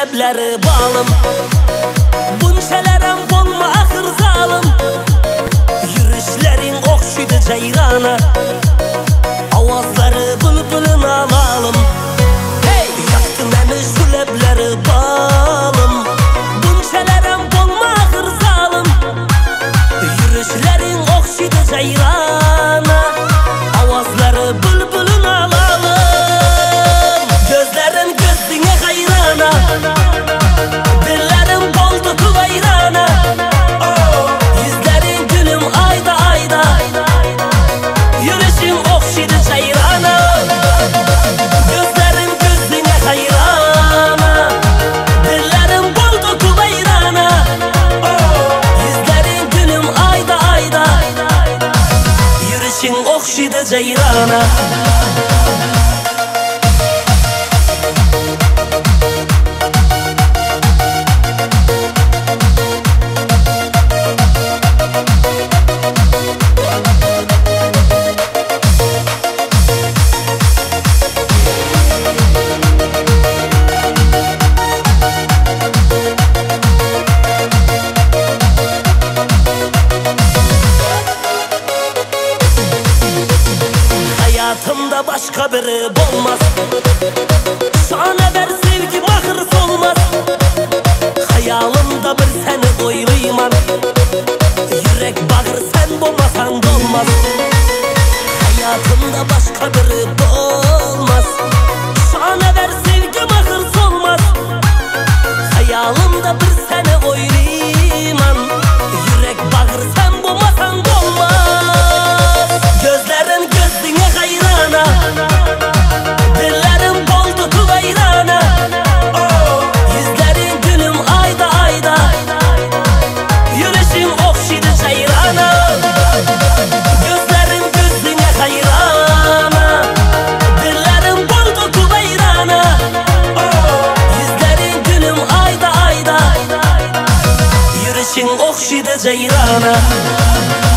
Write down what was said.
lebleri balım. Bunçelerem bolma ahır zalim. Yürüşlerin okşuydu ceyrana, avazları bülbülün alalım. Hey! Yaktın emi şu lebleri balım. Bunçelerem bolma ahır zalim. Yürüşlerin okşuydu ceyrana, avazları bülbülün alalım. Gözlerin gözüne hayrana, dillerim boldu kuvayrana. Yüzlerin gülüm ayda ayda, yürüyüşün okşuydu ceyrana. Gözlerin gözüne hayrana, dillerim boldu kuvayrana. Yüzlerin gülüm ayda ayda, yürüyüşün okşuydu ceyrana. Hayatımda başka biri bulmaz. Sana ver sevgim ahır solmaz. Hayalimda bir seni oylayman. Yürek bağır sen bulmasan dolmaz. Hayatımda başka biri bulmaz. Sana ver sevgim ahır solmaz. Hayalimda bir seni oylayman. Yürek bağır sen bulmasan dolmaz. Gözlerin gözüne hayrana, dillerim boldu kuvayrana. Yüzlerin gülüm ayda ayda, yürüyüşün okşuydu ceyrana. Gözlerin gözüne hayrana, dillerim boldu kuvayrana. Yüzlerin gülüm ayda ayda, yürüyüşün okşuydu ceyrana.